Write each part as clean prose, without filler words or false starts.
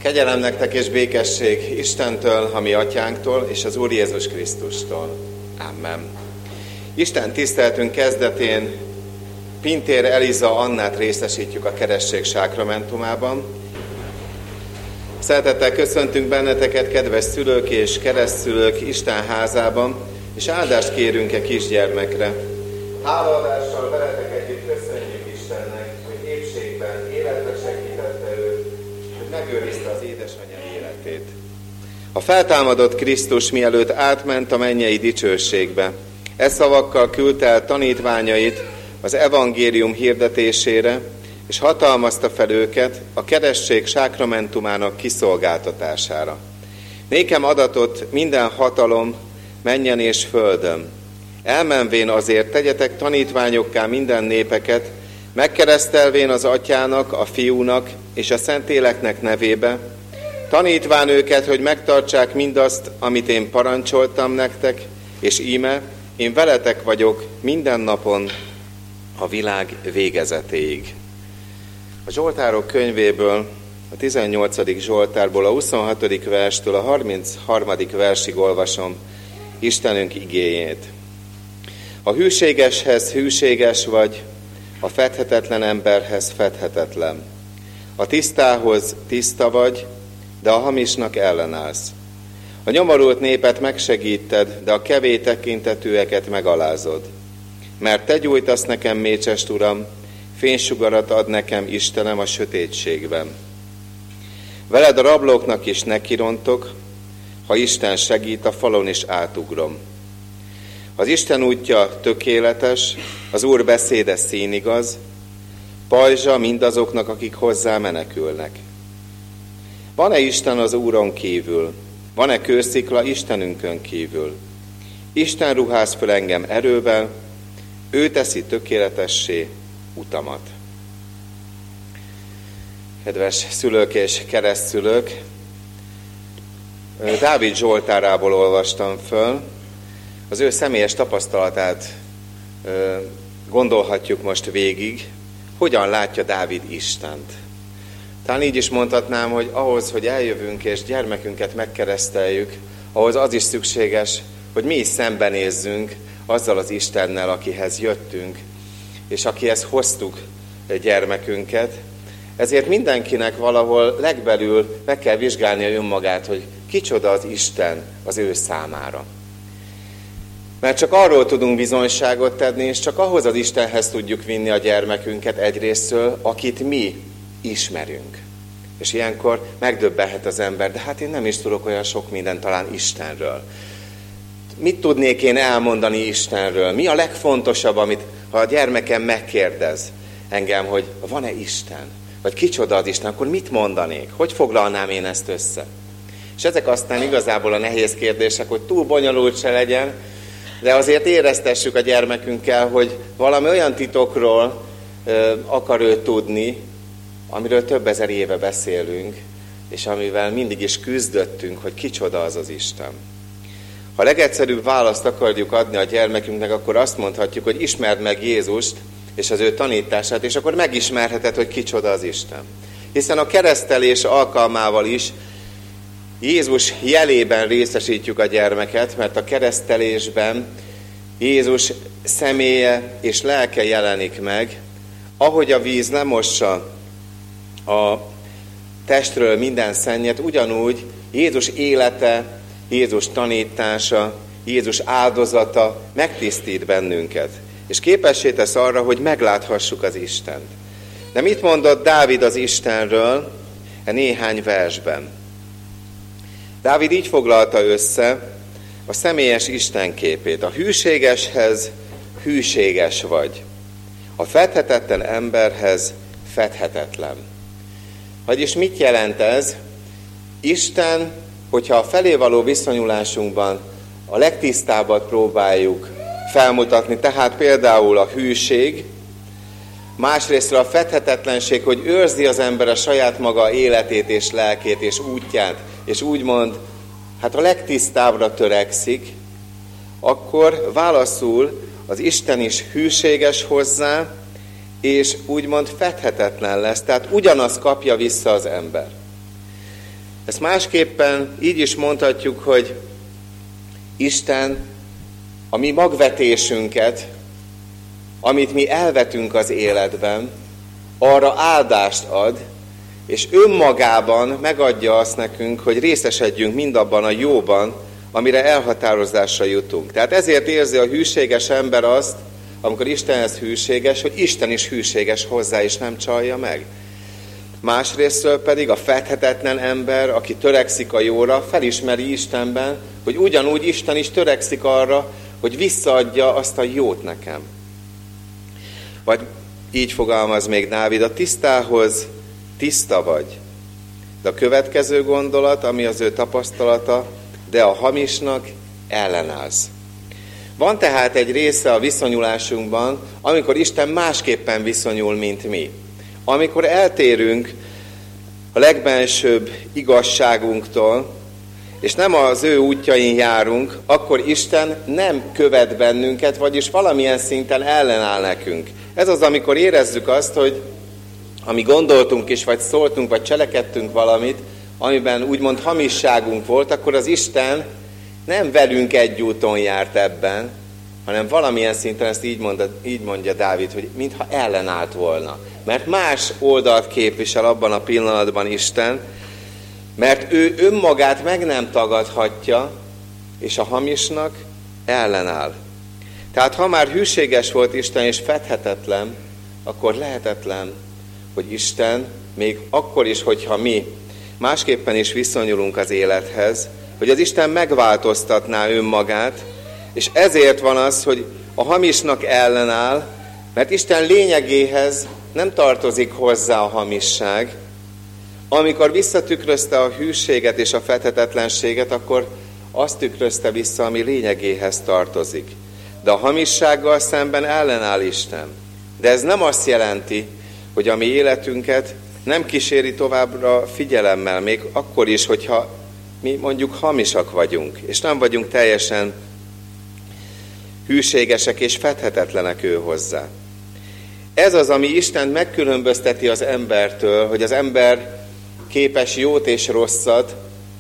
Kegyelem nektek és békesség Istentől, a mi atyánktól, és az Úr Jézus Krisztustól. Amen. Isten tiszteletünk kezdetén Pintér Eliza Annát részesítjük a keresztség sákramentumában. Szeretettel köszöntünk benneteket, kedves szülők és keresztszülők Isten házában, és áldást kérünk kisgyermekre. Hálaadással veletek együtt köszönjük Istennek, hogy épségben életre segítette őt, hogy megőrizte az édesanyja életét. A feltámadott Krisztus mielőtt átment a mennyei dicsőségbe, e szavakkal küldte el tanítványait az evangélium hirdetésére, és hatalmazta fel őket a keresztség sákramentumának kiszolgáltatására. Nékem adatott minden hatalom mennyen és földön. Elmenvén azért tegyetek tanítványokká minden népeket, megkeresztelvén az Atyának, a Fiúnak és a Szentléleknek nevébe, tanítván őket, hogy megtartsák mindazt, amit én parancsoltam nektek, és íme, én veletek vagyok minden napon a világ végezetéig. A Zsoltárok könyvéből, a 18. Zsoltárból, a 26. verstől a 33. versig olvasom Istenünk igéjét. A hűségeshez hűséges vagy, a fedhetetlen emberhez fedhetetlen. A tisztához tiszta vagy, de a hamisnak ellenállsz. A nyomorult népet megsegíted, de a kevés tekintetűeket megalázod. Mert te gyújtasz nekem mécsest, Uram, fénysugarat ad nekem Istenem a sötétségben. Veled a rablóknak is nekirontok, ha Isten segít, a falon is átugrom. Az Isten útja tökéletes, az Úr beszéde színigaz, pajzsa mindazoknak, akik hozzá menekülnek. Van-e Isten az Úron kívül? Van-e kőszikla Istenünkön kívül? Isten ruház föl engem erővel, ő teszi tökéletessé utamat. Kedves szülők és keresztszülők, Dávid Zsoltárából olvastam föl, az ő személyes tapasztalatát gondolhatjuk most végig, hogyan látja Dávid Istent. Talán így is mondhatnám, hogy ahhoz, hogy eljövünk és gyermekünket megkereszteljük, ahhoz az is szükséges, hogy mi is szembenézzünk azzal az Istennel, akihez jöttünk, és akihez hoztuk gyermekünket. Ezért mindenkinek valahol legbelül meg kell vizsgálnia önmagát, hogy kicsoda az Isten az ő számára. Mert csak arról tudunk bizonyságot tenni, és csak ahhoz az Istenhez tudjuk vinni a gyermekünket egyrésztől, akit mi ismerünk. És ilyenkor megdöbbenhet az ember, de hát én nem is tudok olyan sok mindent talán Istenről. Mit tudnék én elmondani Istenről? Mi a legfontosabb, amit ha a gyermekem megkérdez engem, hogy van-e Isten? Vagy kicsoda az Isten? Akkor mit mondanék? Hogy foglalnám én ezt össze? És ezek aztán igazából a nehéz kérdések, hogy túl bonyolult se legyen, de azért éreztessük a gyermekünkkel, hogy valami olyan titokról akar ő tudni, amiről több ezer éve beszélünk, és amivel mindig is küzdöttünk, hogy kicsoda az az Isten. Ha a legegyszerűbb választ akarjuk adni a gyermekünknek, akkor azt mondhatjuk, hogy ismerd meg Jézust és az ő tanítását, és akkor megismerheted, hogy kicsoda az Isten. Hiszen a keresztelés alkalmával is Jézus jelében részesítjük a gyermeket, mert a keresztelésben Jézus személye és lelke jelenik meg, ahogy a víz lemossa a testről minden szennyet, ugyanúgy Jézus élete, Jézus tanítása, Jézus áldozata megtisztít bennünket, és képessé tesz arra, hogy megláthassuk az Istent. De mit mondott Dávid az Istenről néhány versben? Dávid így foglalta össze a személyes Istenképét. A hűségeshez hűséges vagy, a fedhetetlen emberhez fedhetetlen. Vagyis mit jelent ez? Isten, hogyha a felé való viszonyulásunkban a legtisztábbat próbáljuk felmutatni, tehát például a hűség, másrésztről a fedhetetlenség, hogy őrzi az ember a saját maga életét és lelkét és útját, és úgymond, hát a legtisztábbra törekszik, akkor válaszul az Isten is hűséges hozzá, és úgymond fedhetetlen lesz, tehát ugyanazt kapja vissza az ember. Ezt másképpen így is mondhatjuk, hogy Isten a mi magvetésünket, amit mi elvetünk az életben, arra áldást ad, és önmagában megadja azt nekünk, hogy részesedjünk mindabban a jóban, amire elhatározásra jutunk. Tehát ezért érzi a hűséges ember azt, amikor Istenhez hűséges, hogy Isten is hűséges hozzá, és nem csalja meg. Másrésztről pedig a fedhetetlen ember, aki törekszik a jóra, felismeri Istenben, hogy ugyanúgy Isten is törekszik arra, hogy visszaadja azt a jót nekem. Vagy így fogalmaz még Dávid, a tisztához tiszta vagy. De a következő gondolat, ami az ő tapasztalata, de a hamisnak ellenállsz. Van tehát egy része a viszonyulásunkban, amikor Isten másképpen viszonyul, mint mi. Amikor eltérünk a legbensőbb igazságunktól, és nem az ő útjain járunk, akkor Isten nem követ bennünket, vagyis valamilyen szinten ellenáll nekünk. Ez az, amikor érezzük azt, hogy ami gondoltunk is, vagy szóltunk, vagy cselekedtünk valamit, amiben úgymond hamisságunk volt, akkor az Isten nem velünk egy úton járt ebben, hanem valamilyen szinten ezt így mondja Dávid, hogy mintha ellenállt volna. Mert más oldalt képvisel abban a pillanatban Isten, mert ő önmagát meg nem tagadhatja, és a hamisnak ellenáll. Tehát ha már hűséges volt Isten és fedhetetlen, akkor lehetetlen, hogy Isten még akkor is, hogyha mi másképpen is viszonyulunk az élethez, hogy az Isten megváltoztatná önmagát, és ezért van az, hogy a hamisnak ellenáll, mert Isten lényegéhez nem tartozik hozzá a hamisság. Amikor visszatükrözte a hűséget és a fedhetetlenséget, akkor azt tükrözte vissza, ami lényegéhez tartozik. De a hamissággal szemben ellenáll Isten. De ez nem azt jelenti, hogy a mi életünket nem kíséri továbbra figyelemmel, még akkor is, hogyha mi mondjuk hamisak vagyunk, és nem vagyunk teljesen hűségesek és fedhetetlenek ő hozzá. Ez az, ami Isten megkülönbözteti az embertől, hogy az ember képes jót és rosszat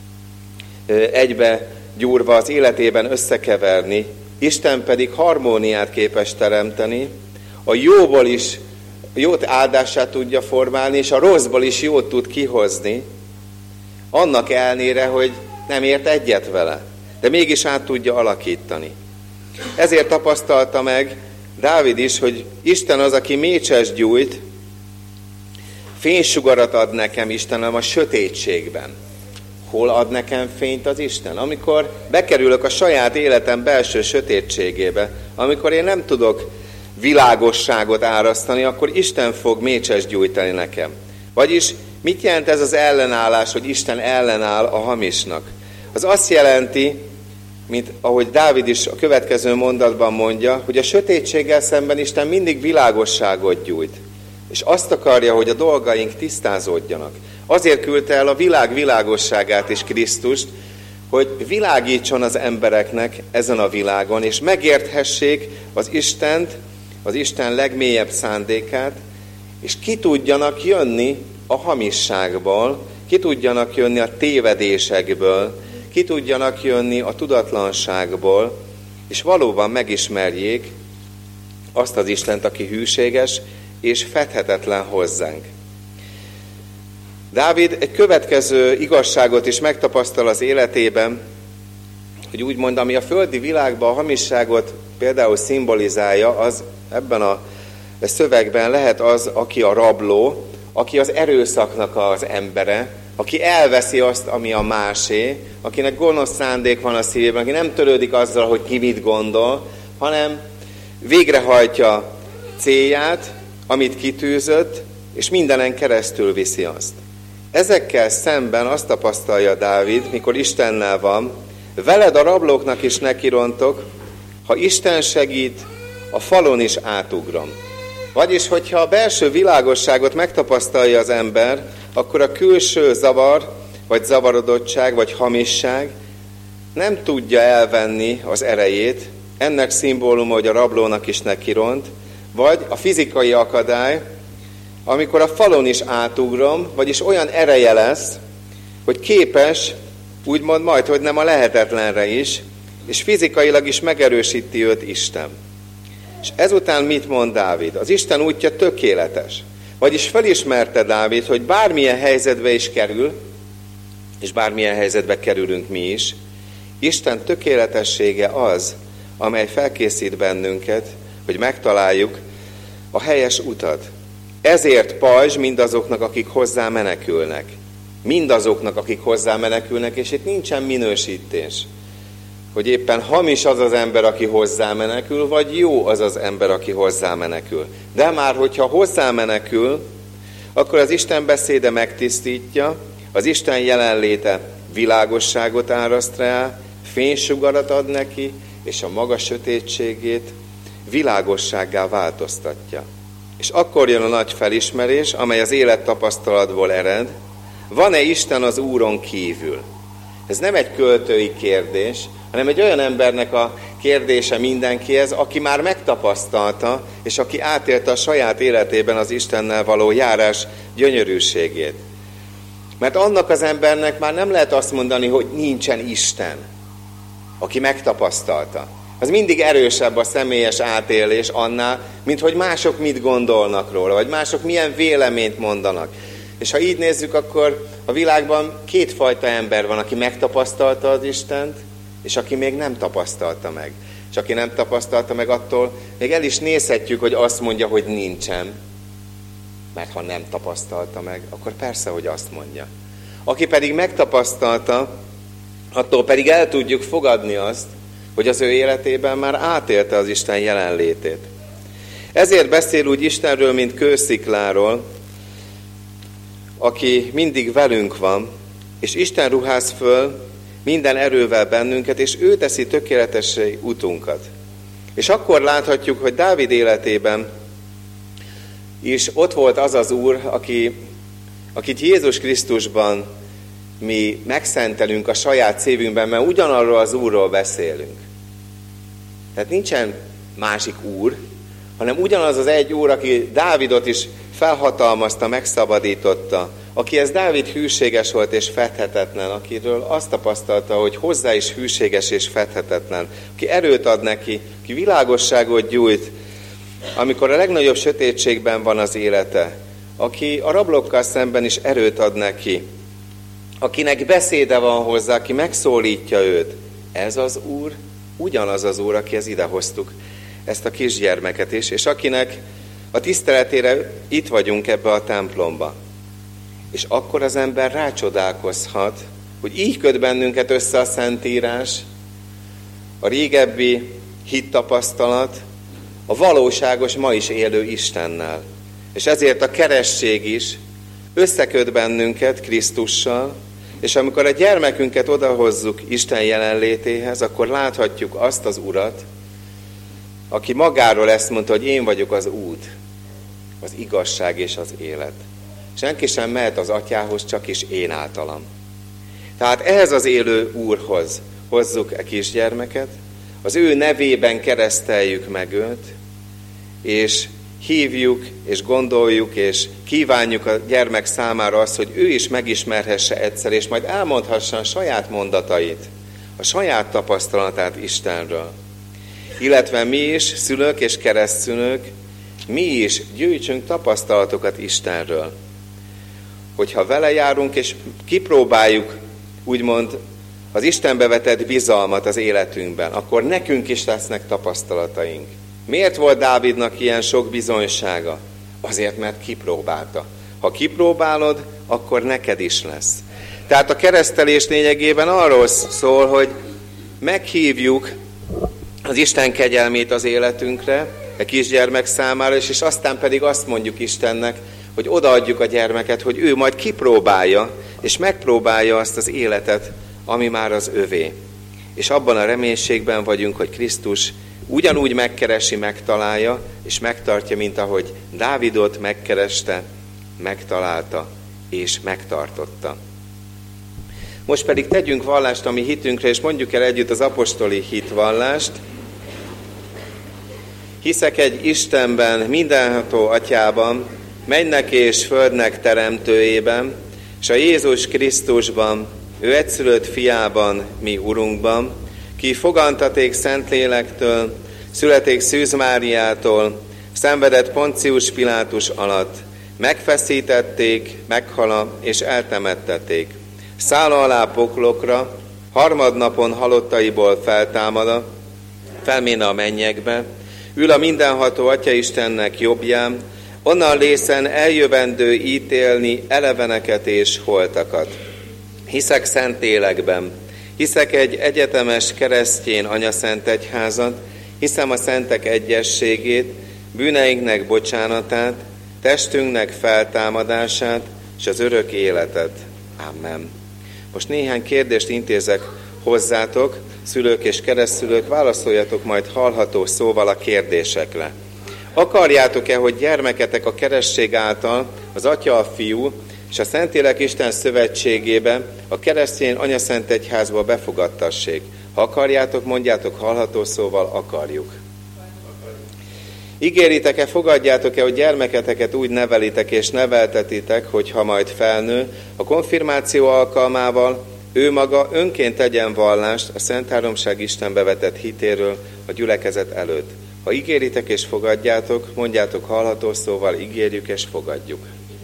egybe gyúrva az életében összekeverni, Isten pedig harmóniát képes teremteni, a jóból is jót áldását tudja formálni, és a rosszból is jót tud kihozni, annak ellenére, hogy nem ért egyet vele, de mégis át tudja alakítani. Ezért tapasztalta meg Dávid is, hogy Isten az, aki mécses gyújt, fénysugarat ad nekem Istenem a sötétségben. Hol ad nekem fényt az Isten? Amikor bekerülök a saját életem belső sötétségébe, amikor én nem tudok világosságot árasztani, akkor Isten fog mécses gyújtani nekem. Vagyis mit jelent ez az ellenállás, hogy Isten ellenáll a hamisnak? Az azt jelenti, mint ahogy Dávid is a következő mondatban mondja, hogy a sötétséggel szemben Isten mindig világosságot gyújt. És azt akarja, hogy a dolgaink tisztázódjanak. Azért küldte el a világ világosságát és Krisztust, hogy világítson az embereknek ezen a világon, és megérthessék az Istent, az Isten legmélyebb szándékát, és ki tudjanak jönni a hamisságból, ki tudjanak jönni a tévedésekből, ki tudjanak jönni a tudatlanságból, és valóban megismerjék azt az Istent, aki hűséges és fedhetetlen hozzánk. Dávid egy következő igazságot is megtapasztal az életében, hogy úgymond, ami a földi világban a hamisságot például szimbolizálja, az ebben a szövegben lehet az, aki a rabló, aki az erőszaknak az embere, aki elveszi azt, ami a másé, akinek gonosz szándék van a szívében, aki nem törődik azzal, hogy ki mit gondol, hanem végrehajtja célját, amit kitűzött, és mindenen keresztül viszi azt. Ezekkel szemben azt tapasztalja Dávid, mikor Istennel van, veled a rablóknak is nekirontok, ha Isten segít, a falon is átugrom. Vagyis, hogyha a belső világosságot megtapasztalja az ember, akkor a külső zavar, vagy zavarodottság, vagy hamisság nem tudja elvenni az erejét, ennek szimbóluma, hogy a rablónak is nekiront, vagy a fizikai akadály, amikor a falon is átugrom, vagyis olyan ereje lesz, hogy képes, úgymond majd, hogy nem a lehetetlenre is, és fizikailag is megerősíti őt Isten. És ezután mit mond Dávid? Az Isten útja tökéletes. Vagyis felismerte Dávid, hogy bármilyen helyzetbe is kerül, és bármilyen helyzetbe kerülünk mi is, Isten tökéletessége az, amely felkészít bennünket, hogy megtaláljuk a helyes utat. Ezért pajzs mindazoknak, akik hozzá menekülnek. Mindazoknak, akik hozzá menekülnek, és itt nincsen minősítés, hogy éppen hamis az az ember, aki hozzá menekül, vagy jó az az ember, aki hozzá menekül. De már, hogyha hozzá menekül, akkor az Isten beszéde megtisztítja, az Isten jelenléte világosságot áraszt rá, fénysugarat ad neki, és a maga sötétségét világossággá változtatja. És akkor jön a nagy felismerés, amely az élettapasztalatból ered. Van-e Isten az Úron kívül? Ez nem egy költői kérdés, hanem egy olyan embernek a kérdése mindenkihez, aki már megtapasztalta, és aki átélte a saját életében az Istennel való járás gyönyörűségét. Mert annak az embernek már nem lehet azt mondani, hogy nincsen Isten, aki megtapasztalta. Az mindig erősebb a személyes átélés annál, mint hogy mások mit gondolnak róla, vagy mások milyen véleményt mondanak. És ha így nézzük, akkor a világban kétfajta ember van, aki megtapasztalta az Istent, és aki még nem tapasztalta meg. És aki nem tapasztalta meg, attól még el is nézhetjük, hogy azt mondja, hogy nincsen. Mert ha nem tapasztalta meg, akkor persze, hogy azt mondja. Aki pedig megtapasztalta, attól pedig el tudjuk fogadni azt, hogy az ő életében már átélte az Isten jelenlétét. Ezért beszél úgy Istenről, mint kőszikláról, aki mindig velünk van, és Isten ruház föl minden erővel bennünket, és ő teszi tökéletessé utunkat. És akkor láthatjuk, hogy Dávid életében is ott volt az az Úr, akit Jézus Krisztusban mi megszentelünk a saját szívünkben, mert ugyanarról az Úrról beszélünk. Tehát nincsen másik Úr, hanem ugyanaz az egy Úr, aki Dávidot is felhatalmazta, megszabadította, akihez Dávid hűséges volt és fedhetetlen, akiről azt tapasztalta, hogy hozzá is hűséges és fedhetetlen, aki erőt ad neki, aki világosságot gyújt, amikor a legnagyobb sötétségben van az élete, aki a rablókkal szemben is erőt ad neki, akinek beszéde van hozzá, aki megszólítja őt. Ez az Úr, ugyanaz az Úr, akihez idehoztuk ezt a kisgyermeket is, és akinek a tiszteletére itt vagyunk ebbe a templomba. És akkor az ember rácsodálkozhat, hogy így köt bennünket össze a Szentírás, a régebbi hittapasztalat, a valóságos, ma is élő Istennel. És ezért a keresztség is összeköt bennünket Krisztussal, és amikor a gyermekünket odahozzuk Isten jelenlétéhez, akkor láthatjuk azt az Urat, aki magáról ezt mondta, hogy én vagyok az út, az igazság és az élet. Senki sem mehet az Atyához, csak is én általam. Tehát ehhez az élő Úrhoz hozzuk a kisgyermeket, az ő nevében kereszteljük meg őt, és hívjuk, és gondoljuk, és kívánjuk a gyermek számára azt, hogy ő is megismerhesse egyszer, és majd elmondhassa a saját mondatait, a saját tapasztalatát Istenről. Illetve mi is, szülők és keresztszülők, mi is gyűjtsünk tapasztalatokat Istenről. Hogyha vele járunk, és kipróbáljuk, úgymond, az Istenbe vetett bizalmat az életünkben, akkor nekünk is lesznek tapasztalataink. Miért volt Dávidnak ilyen sok bizonysága? Azért, mert kipróbálta. Ha kipróbálod, akkor neked is lesz. Tehát a keresztelés lényegében arról szól, hogy meghívjuk az Isten kegyelmét az életünkre, a kisgyermek számára, és aztán pedig azt mondjuk Istennek, hogy odaadjuk a gyermeket, hogy ő majd kipróbálja, és megpróbálja azt az életet, ami már az övé. És abban a reménységben vagyunk, hogy Krisztus ugyanúgy megkeresi, megtalálja, és megtartja, mint ahogy Dávidot megkereste, megtalálta, és megtartotta. Most pedig tegyünk vallást a mi hitünkre, és mondjuk el együtt az apostoli hitvallást. Hiszek egy Istenben, mindenható Atyában, mennek és földnek teremtőjében, és a Jézus Krisztusban, ő egyszülött fiában, mi Urunkban, ki fogantaték Szentlélektől, születék Szűz Máriától, szenvedett Poncius Pilátus alatt, megfeszítették, meghala és eltemettették. Száll alá poklokra, harmadnapon halottaiból feltámada, felméne a mennyekbe, ül a mindenható Atyastennek jobbján, onnan lészen eljövendő ítélni eleveneket és holtakat. Hiszek Szentlélekben, hiszek egy egyetemes keresztény anyaszent egyházat, hiszem a szentek egyességét, bűneinknek bocsánatát, testünknek feltámadását és az örök életet. Amen. Most néhány kérdést intézek hozzátok, szülők és keresztszülők, válaszoljatok majd hallható szóval a kérdésekre. Akarjátok-e, hogy gyermeketek a keresztség által az Atya, a Fiú és a Szentlélek Isten szövetségébe, a keresztény anyaszent egyházba befogadtassék? Ha akarjátok, mondjátok hallható szóval, akarjuk. Ígéritek-e, fogadjátok-e, hogy gyermeketeket úgy nevelitek és neveltetitek, hogy ha majd felnő, a konfirmáció alkalmával ő maga önként tegyen vallást a Szent Háromság Istenbe vetett hitéről a gyülekezet előtt. Ha ígéritek és fogadjátok, mondjátok hallható szóval, ígérjük és fogadjuk.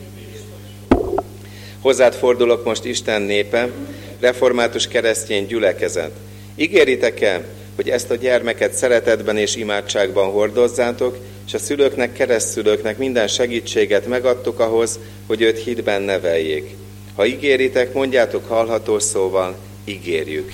Hozzád fordulok most, Isten népe, református keresztény gyülekezet. Ígéritek-e, hogy ezt a gyermeket szeretetben és imádságban hordozzátok, és a szülőknek, keresztszülőknek minden segítséget megadtuk ahhoz, hogy őt hitben neveljék. Ha ígéritek, mondjátok hallható szóval, ígérjük.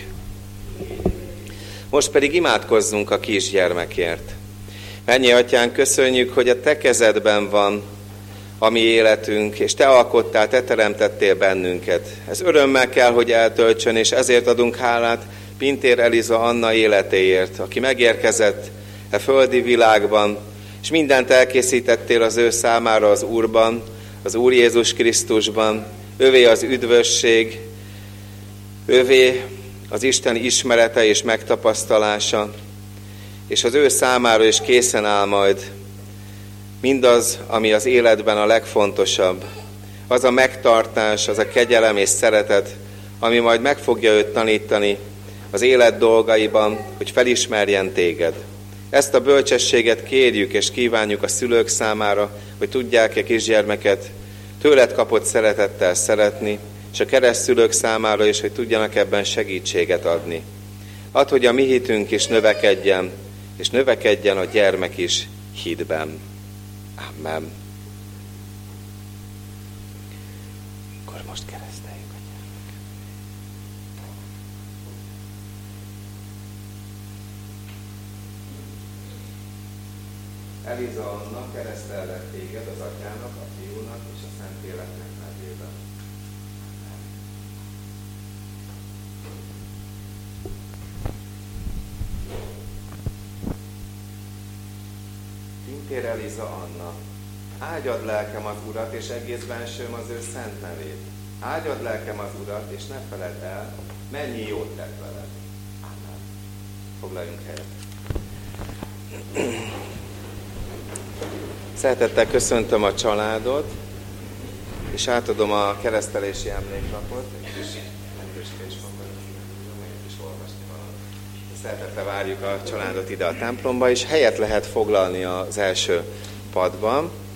Most pedig imádkozzunk a kisgyermekért. Mennyi Atyánk, köszönjük, hogy a Te kezedben van a mi életünk, és Te alkottál, Te teremtettél bennünket. Ez örömmel kell, hogy eltöltsön, és ezért adunk hálát Pintér Eliza Anna életéért, aki megérkezett a földi világban, és mindent elkészítettél az ő számára az Úrban, az Úr Jézus Krisztusban. Övé az üdvösség, övé az Isten ismerete és megtapasztalása, és az ő számára is készen áll majd mindaz, ami az életben a legfontosabb. Az a megtartás, az a kegyelem és szeretet, ami majd meg fogja őt tanítani az élet dolgaiban, hogy felismerjen téged. Ezt a bölcsességet kérjük és kívánjuk a szülők számára, hogy tudják-e kisgyermeket tőled kapott szeretettel szeretni, és a keresztszülők számára is, hogy tudjanak ebben segítséget adni. Add, hogy a mi hitünk is növekedjen, és növekedjen a gyermek is hitben. Amen. Akkor most kereszteljük a gyermeket. Eliza Anna, keresztellek téged az Atyának, a Fiúnak és a Szentléleknek nevében. Pintér Eliza Anna, áldjad lelkem az Urat, és egész bensőm az ő szent nevét. Áldjad lelkem az Urat, és ne feledd el, mennyi jót tett veled. Amen. Foglaljunk helyet. Szeretettel köszöntöm a családot, és átadom a keresztelési emléklapot. Szeretettel várjuk a családot ide a templomba, és helyet lehet foglalni az első padban.